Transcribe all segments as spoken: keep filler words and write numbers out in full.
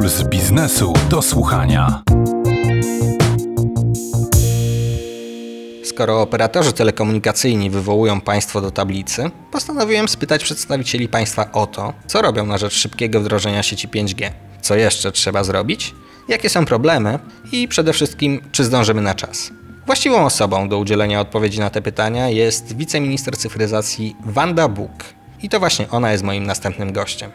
z biznesu do słuchania. Skoro operatorzy telekomunikacyjni wywołują Państwo do tablicy, postanowiłem spytać przedstawicieli państwa o to, co robią na rzecz szybkiego wdrożenia sieci pięć G, co jeszcze trzeba zrobić, jakie są problemy i przede wszystkim, czy zdążymy na czas. Właściwą osobą do udzielenia odpowiedzi na te pytania jest wiceminister cyfryzacji Wanda Buk. I to właśnie ona jest moim następnym gościem.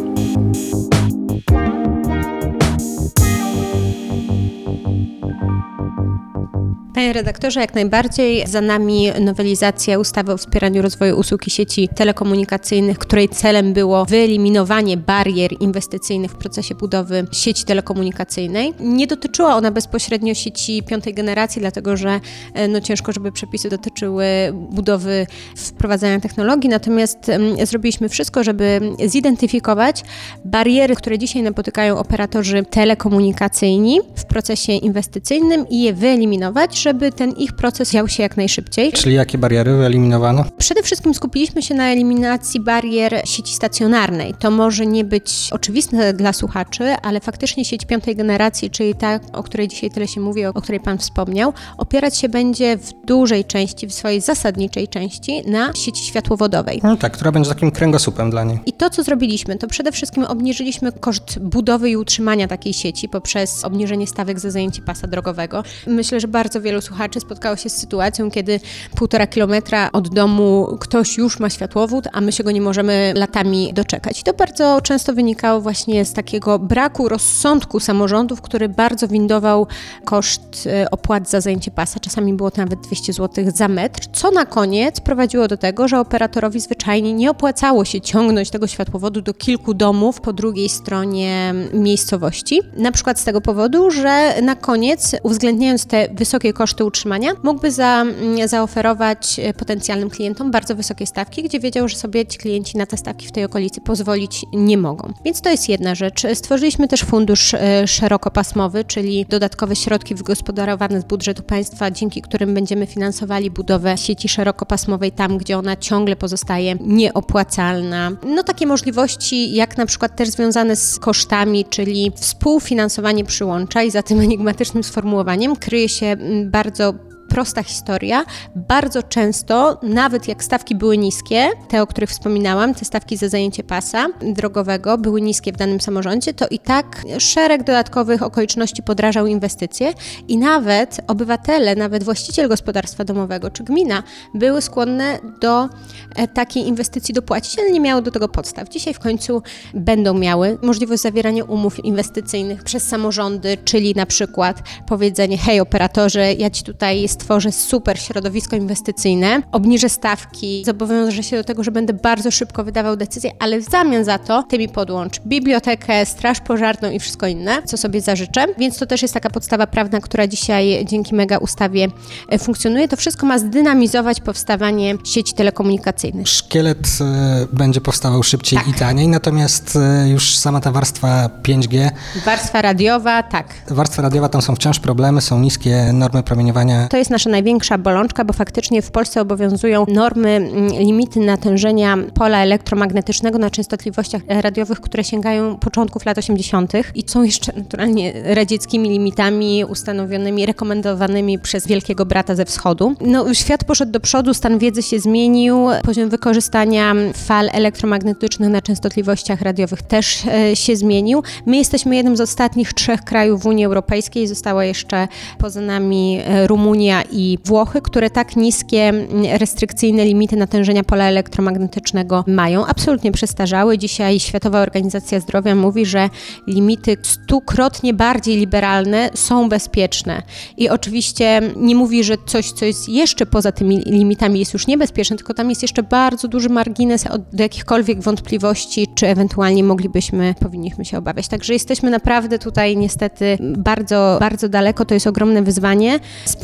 Panie redaktorze, jak najbardziej. Za nami nowelizacja ustawy o wspieraniu rozwoju usług i sieci telekomunikacyjnych, której celem było wyeliminowanie barier inwestycyjnych w procesie budowy sieci telekomunikacyjnej. Nie dotyczyła ona bezpośrednio sieci piątej generacji, dlatego że no, ciężko, żeby przepisy dotyczyły budowy wprowadzania technologii, natomiast um, zrobiliśmy wszystko, żeby zidentyfikować bariery, które dzisiaj napotykają operatorzy telekomunikacyjni w procesie inwestycyjnym i je wyeliminować, żeby ten ich proces dział się jak najszybciej. Czyli jakie bariery wyeliminowano? Przede wszystkim skupiliśmy się na eliminacji barier sieci stacjonarnej. To może nie być oczywiste dla słuchaczy, ale faktycznie sieć piątej generacji, czyli ta, o której dzisiaj tyle się mówi, o której Pan wspomniał, opierać się będzie w dużej części, w swojej zasadniczej części na sieci światłowodowej. No tak, która będzie takim kręgosłupem dla niej. I to, co zrobiliśmy, to przede wszystkim obniżyliśmy koszt budowy i utrzymania takiej sieci poprzez obniżenie stawek za zajęcie pasa drogowego. Myślę, że bardzo wielu słuchaczy spotkało się z sytuacją, kiedy półtora kilometra od domu ktoś już ma światłowód, a my się go nie możemy latami doczekać. I to bardzo często wynikało właśnie z takiego braku rozsądku samorządów, który bardzo windował koszt opłat za zajęcie pasa. Czasami było to nawet dwieście złotych za metr, co na koniec prowadziło do tego, że operatorowi zwyczajnie nie opłacało się ciągnąć tego światłowodu do kilku domów po drugiej stronie miejscowości. Na przykład z tego powodu, że na koniec, uwzględniając te wysokie koszty utrzymania, mógłby za, zaoferować potencjalnym klientom bardzo wysokie stawki, gdzie wiedział, że sobie ci klienci na te stawki w tej okolicy pozwolić nie mogą. Więc to jest jedna rzecz. Stworzyliśmy też fundusz szerokopasmowy, czyli dodatkowe środki wygospodarowane z budżetu państwa, dzięki którym będziemy finansowali budowę sieci szerokopasmowej tam, gdzie ona ciągle pozostaje nieopłacalna. No takie możliwości, jak na przykład też związane z kosztami, czyli współfinansowanie przyłącza i za tym enigmatycznym sformułowaniem kryje się bardzo prosta historia. Bardzo często, nawet jak stawki były niskie, te, o których wspominałam, te stawki za zajęcie pasa drogowego były niskie w danym samorządzie, to i tak szereg dodatkowych okoliczności podrażał inwestycje i nawet obywatele, nawet właściciel gospodarstwa domowego czy gmina były skłonne do takiej inwestycji dopłacić, ale nie miały do tego podstaw. Dzisiaj w końcu będą miały możliwość zawierania umów inwestycyjnych przez samorządy, czyli na przykład powiedzenie: hej operatorze, ja Ci tutaj stworzę super środowisko inwestycyjne, obniżę stawki, zobowiążę się do tego, że będę bardzo szybko wydawał decyzje, ale w zamian za to Ty mi podłącz bibliotekę, straż pożarną i wszystko inne, co sobie zażyczę. Więc to też jest taka podstawa prawna, która dzisiaj dzięki mega ustawie funkcjonuje. To wszystko ma zdynamizować powstawanie sieci telekomunikacyjnych. Szkielet y, będzie powstawał szybciej tak. i taniej, natomiast y, już sama ta warstwa pięć G... Warstwa radiowa, tak. Warstwa radiowa, tam są wciąż problemy, są niskie normy promieniowania. To jest nasza największa bolączka, bo faktycznie w Polsce obowiązują normy, limity natężenia pola elektromagnetycznego na częstotliwościach radiowych, które sięgają początków lat osiemdziesiątych i są jeszcze naturalnie radzieckimi limitami ustanowionymi, rekomendowanymi przez Wielkiego Brata ze wschodu. No, świat poszedł do przodu, stan wiedzy się zmienił, poziom wykorzystania fal elektromagnetycznych na częstotliwościach radiowych też e, się zmienił. My jesteśmy jednym z ostatnich trzech krajów w Unii Europejskiej, została jeszcze poza nami Rumunia i Włochy, które tak niskie, restrykcyjne limity natężenia pola elektromagnetycznego mają. Absolutnie przestarzały. Dzisiaj Światowa Organizacja Zdrowia mówi, że limity stukrotnie bardziej liberalne są bezpieczne. I oczywiście nie mówi, że coś, co jest jeszcze poza tymi limitami jest już niebezpieczne, tylko tam jest jeszcze bardzo duży margines do jakichkolwiek wątpliwości, czy ewentualnie moglibyśmy, powinniśmy się obawiać. Także jesteśmy naprawdę tutaj niestety bardzo, bardzo daleko. To jest ogromne wyzwanie z punktu widzenia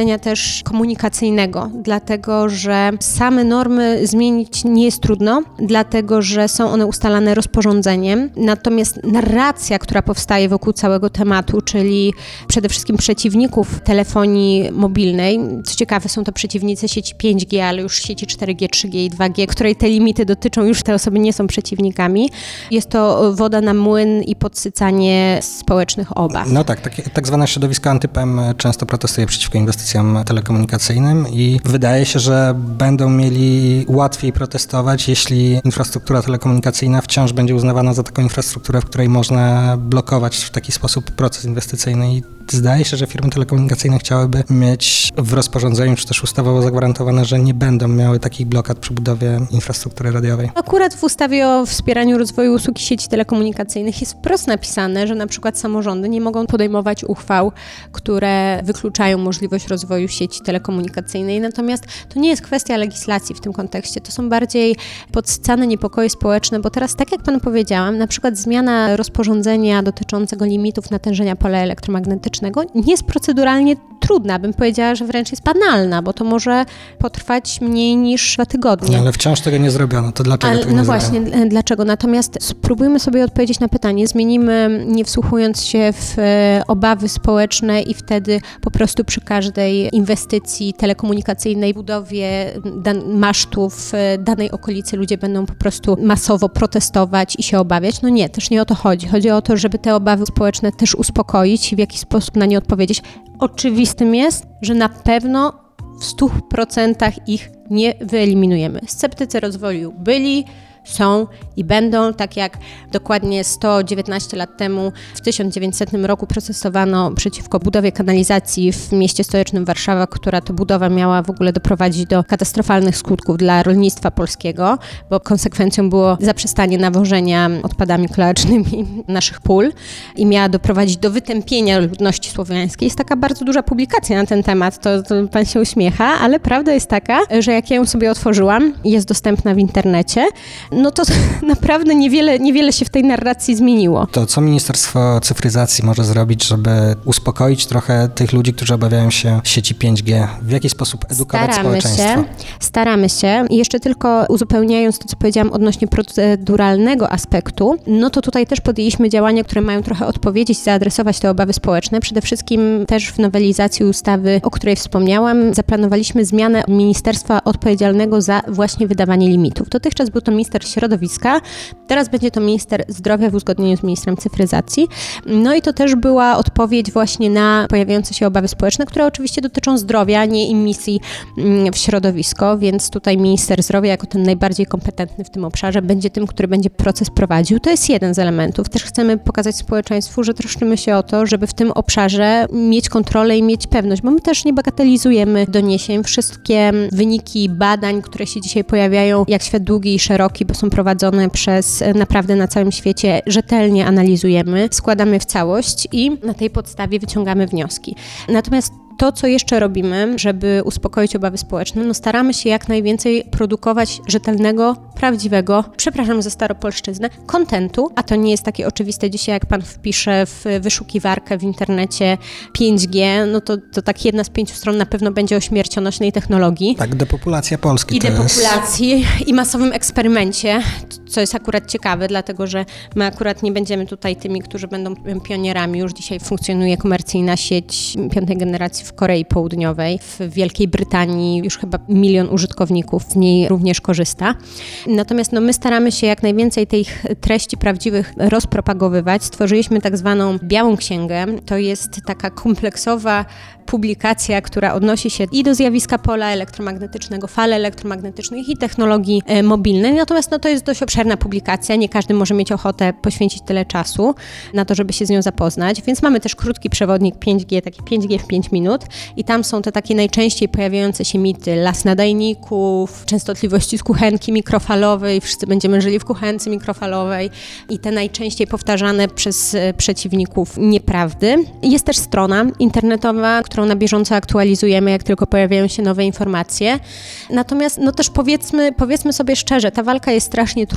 widzenia też komunikacyjnego, dlatego że same normy zmienić nie jest trudno, dlatego że są one ustalane rozporządzeniem, natomiast narracja, która powstaje wokół całego tematu, czyli przede wszystkim przeciwników telefonii mobilnej, co ciekawe są to przeciwnicy sieci pięć G, ale już sieci cztery G, trzy G i dwa G, której te limity dotyczą, już te osoby nie są przeciwnikami. Jest to woda na młyn i podsycanie społecznych obaw. No tak, tak, tak zwane środowisko anty-P E M często protestuje przeciwko inwestycjom telekomunikacyjnym i wydaje się, że będą mieli łatwiej protestować, jeśli infrastruktura telekomunikacyjna wciąż będzie uznawana za taką infrastrukturę, w której można blokować w taki sposób proces inwestycyjny. I zdaje się, że firmy telekomunikacyjne chciałyby mieć w rozporządzeniu, czy też ustawowo zagwarantowane, że nie będą miały takich blokad przy budowie infrastruktury radiowej. Akurat w ustawie o wspieraniu rozwoju usług sieci telekomunikacyjnych jest wprost napisane, że na przykład samorządy nie mogą podejmować uchwał, które wykluczają możliwość rozwoju sieci telekomunikacyjnej. Natomiast to nie jest kwestia legislacji w tym kontekście. To są bardziej podsycane niepokoje społeczne, bo teraz, tak jak panu powiedziałam, na przykład zmiana rozporządzenia dotyczącego limitów natężenia pola elektromagnetycznego nie jest proceduralnie trudna, bym powiedziała, że wręcz jest banalna, bo to może potrwać mniej niż dwa tygodnie. Ale wciąż tego nie zrobiono, to dlaczego Ale, tego no nie właśnie, zrobiono? dlaczego? Natomiast spróbujmy sobie odpowiedzieć na pytanie. Zmienimy, nie wsłuchując się w e, obawy społeczne i wtedy po prostu przy każdej inwestycji telekomunikacyjnej, budowie dan- masztów w danej okolicy ludzie będą po prostu masowo protestować i się obawiać. No nie, też nie o to chodzi. Chodzi o to, żeby te obawy społeczne też uspokoić i w jakiś sposób na nie odpowiedzieć. Oczywistym jest, że na pewno w stu procentach ich nie wyeliminujemy. Sceptycy rozwoju byli, są i będą, tak jak dokładnie sto dziewiętnaście lat temu, w tysiąc dziewięćsetnym roku protestowano przeciwko budowie kanalizacji w mieście stołecznym Warszawa, która to budowa miała w ogóle doprowadzić do katastrofalnych skutków dla rolnictwa polskiego, bo konsekwencją było zaprzestanie nawożenia odpadami kloacznymi naszych pól i miała doprowadzić do wytępienia ludności słowiańskiej. Jest taka bardzo duża publikacja na ten temat, to, to pan się uśmiecha, ale prawda jest taka, że jak ja ją sobie otworzyłam, jest dostępna w internecie, no to naprawdę niewiele, niewiele się w tej narracji zmieniło. To co Ministerstwo Cyfryzacji może zrobić, żeby uspokoić trochę tych ludzi, którzy obawiają się sieci pięć G? W jaki sposób edukować staramy społeczeństwo? Się, staramy się. I jeszcze tylko uzupełniając to, co powiedziałam odnośnie proceduralnego aspektu, no to tutaj też podjęliśmy działania, które mają trochę odpowiedzieć, zaadresować te obawy społeczne. Przede wszystkim też w nowelizacji ustawy, o której wspomniałam, zaplanowaliśmy zmianę ministerstwa odpowiedzialnego za właśnie wydawanie limitów. Dotychczas był to minister środowiska, teraz będzie to minister zdrowia w uzgodnieniu z ministrem cyfryzacji. No i to też była odpowiedź właśnie na pojawiające się obawy społeczne, które oczywiście dotyczą zdrowia, nie emisji w środowisko, więc tutaj minister zdrowia jako ten najbardziej kompetentny w tym obszarze będzie tym, który będzie proces prowadził. To jest jeden z elementów. Też chcemy pokazać społeczeństwu, że troszczymy się o to, żeby w tym obszarze mieć kontrolę i mieć pewność, bo my też nie bagatelizujemy doniesień. Wszystkie wyniki badań, które się dzisiaj pojawiają, jak świat długi i szeroki, bo są prowadzone przez naprawdę na całym świecie, rzetelnie analizujemy, składamy w całość i na tej podstawie wyciągamy wnioski. Natomiast to, co jeszcze robimy, żeby uspokoić obawy społeczne, no staramy się jak najwięcej produkować rzetelnego, prawdziwego, przepraszam za staropolszczyznę, kontentu, a to nie jest takie oczywiste dzisiaj, jak pan wpisze w wyszukiwarkę w internecie pięć G, no to, to tak jedna z pięciu stron na pewno będzie o śmiercionośnej technologii. Tak, depopulacja Polski I to depopulacji jest... i masowym eksperymencie, co jest akurat ciekawe, dlatego że my akurat nie będziemy tutaj tymi, którzy będą pionierami. Już dzisiaj funkcjonuje komercyjna sieć piątej generacji w Korei Południowej, w Wielkiej Brytanii już chyba milion użytkowników z niej również korzysta. Natomiast no, my staramy się jak najwięcej tych treści prawdziwych rozpropagowywać. Stworzyliśmy tak zwaną Białą Księgę. To jest taka kompleksowa publikacja, która odnosi się i do zjawiska pola elektromagnetycznego, fal elektromagnetycznych i technologii e, mobilnej. Natomiast no, to jest dość obszerna publikacja. Nie każdy może mieć ochotę poświęcić tyle czasu na to, żeby się z nią zapoznać. Więc mamy też krótki przewodnik pięć G, taki pięć G w pięć minut i tam są te takie najczęściej pojawiające się mity. Las nadajników, częstotliwości z kuchenki mikrofalowej, wszyscy będziemy żyli w kuchence mikrofalowej i te najczęściej powtarzane przez e, przeciwników nieprawdy. Jest też strona internetowa, którą na bieżąco aktualizujemy, jak tylko pojawiają się nowe informacje. Natomiast no też powiedzmy, powiedzmy sobie szczerze, ta walka jest strasznie trudna.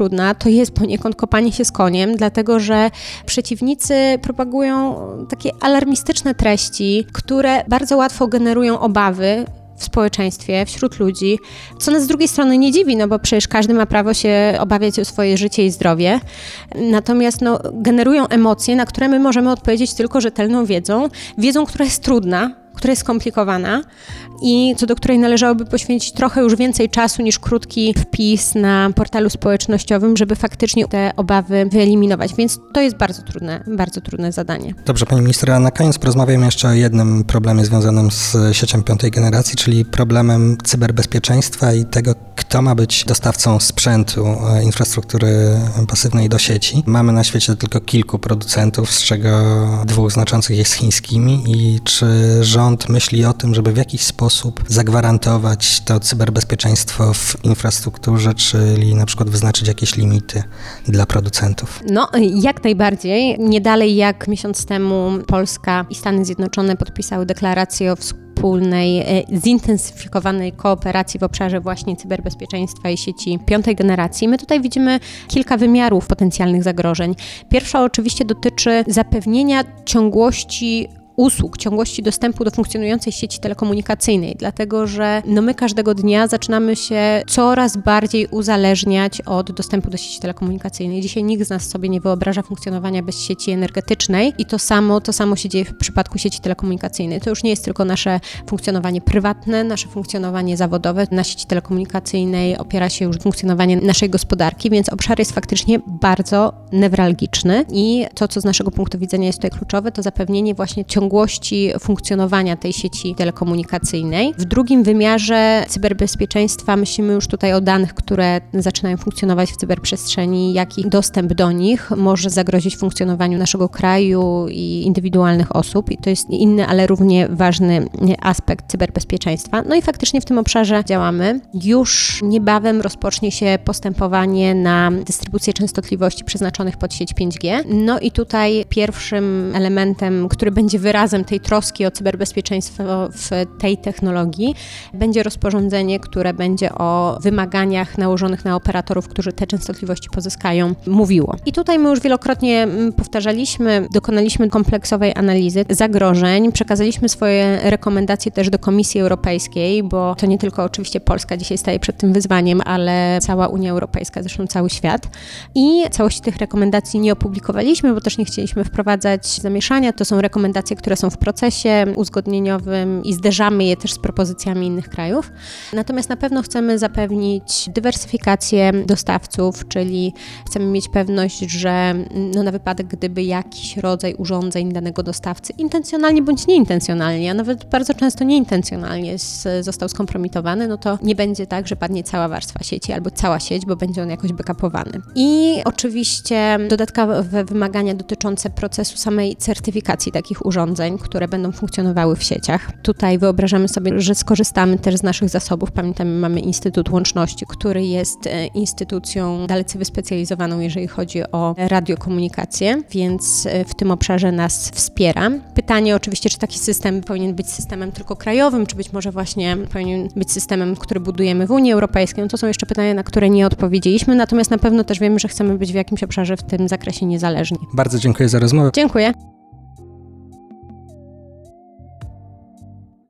trudna, to jest poniekąd kopanie się z koniem, dlatego że przeciwnicy propagują takie alarmistyczne treści, które bardzo łatwo generują obawy w społeczeństwie, wśród ludzi, co nas z drugiej strony nie dziwi, no bo przecież każdy ma prawo się obawiać o swoje życie i zdrowie, natomiast no, generują emocje, na które my możemy odpowiedzieć tylko rzetelną wiedzą, wiedzą, która jest trudna, która jest skomplikowana i co do której należałoby poświęcić trochę już więcej czasu niż krótki wpis na portalu społecznościowym, żeby faktycznie te obawy wyeliminować. Więc to jest bardzo trudne, bardzo trudne zadanie. Dobrze, pani minister, a na koniec porozmawiamy jeszcze o jednym problemie związanym z siecią piątej generacji, czyli problemem cyberbezpieczeństwa i tego, kto ma być dostawcą sprzętu, infrastruktury pasywnej do sieci. Mamy na świecie tylko kilku producentów, z czego dwóch znaczących jest chińskimi i czy rząd myśli o tym, żeby w jakiś sposób zagwarantować to cyberbezpieczeństwo w infrastrukturze, czyli na przykład wyznaczyć jakieś limity dla producentów? No, jak najbardziej. Nie dalej jak miesiąc temu Polska i Stany Zjednoczone podpisały deklarację o wspólnej, zintensyfikowanej kooperacji w obszarze właśnie cyberbezpieczeństwa i sieci piątej generacji. My tutaj widzimy kilka wymiarów potencjalnych zagrożeń. Pierwsza oczywiście dotyczy zapewnienia ciągłości usług, ciągłości dostępu do funkcjonującej sieci telekomunikacyjnej, dlatego że no my każdego dnia zaczynamy się coraz bardziej uzależniać od dostępu do sieci telekomunikacyjnej. Dzisiaj nikt z nas sobie nie wyobraża funkcjonowania bez sieci energetycznej i to samo, to samo się dzieje w przypadku sieci telekomunikacyjnej. To już nie jest tylko nasze funkcjonowanie prywatne, nasze funkcjonowanie zawodowe. Na sieci telekomunikacyjnej opiera się już funkcjonowanie naszej gospodarki, więc obszar jest faktycznie bardzo newralgiczny i to, co z naszego punktu widzenia jest tutaj kluczowe, to zapewnienie właśnie ciągłości ciągłości funkcjonowania tej sieci telekomunikacyjnej. W drugim wymiarze cyberbezpieczeństwa myślimy już tutaj o danych, które zaczynają funkcjonować w cyberprzestrzeni, jak i dostęp do nich może zagrozić funkcjonowaniu naszego kraju i indywidualnych osób. I to jest inny, ale równie ważny aspekt cyberbezpieczeństwa. No i faktycznie w tym obszarze działamy. Już niebawem rozpocznie się postępowanie na dystrybucję częstotliwości przeznaczonych pod sieć pięć G. No i tutaj pierwszym elementem, który będzie wyrazem tej troski o cyberbezpieczeństwo w tej technologii, będzie rozporządzenie, które będzie o wymaganiach nałożonych na operatorów, którzy te częstotliwości pozyskają, mówiło. I tutaj my już wielokrotnie powtarzaliśmy, dokonaliśmy kompleksowej analizy zagrożeń, przekazaliśmy swoje rekomendacje też do Komisji Europejskiej, bo to nie tylko oczywiście Polska dzisiaj staje przed tym wyzwaniem, ale cała Unia Europejska, zresztą cały świat. I całości tych rekomendacji nie opublikowaliśmy, bo też nie chcieliśmy wprowadzać zamieszania. To są rekomendacje, które są w procesie uzgodnieniowym i zderzamy je też z propozycjami innych krajów. Natomiast na pewno chcemy zapewnić dywersyfikację dostawców, czyli chcemy mieć pewność, że no na wypadek, gdyby jakiś rodzaj urządzeń danego dostawcy intencjonalnie bądź nieintencjonalnie, a nawet bardzo często nieintencjonalnie został skompromitowany, no to nie będzie tak, że padnie cała warstwa sieci albo cała sieć, bo będzie on jakoś backupowany. I oczywiście dodatkowe wymagania dotyczące procesu samej certyfikacji takich urządzeń, które będą funkcjonowały w sieciach. Tutaj wyobrażamy sobie, że skorzystamy też z naszych zasobów. Pamiętamy, mamy Instytut Łączności, który jest instytucją dalece wyspecjalizowaną, jeżeli chodzi o radiokomunikację, więc w tym obszarze nas wspiera. Pytanie oczywiście, czy taki system powinien być systemem tylko krajowym, czy być może właśnie powinien być systemem, który budujemy w Unii Europejskiej. No to są jeszcze pytania, na które nie odpowiedzieliśmy, natomiast na pewno też wiemy, że chcemy być w jakimś obszarze w tym zakresie niezależni. Bardzo dziękuję za rozmowę. Dziękuję.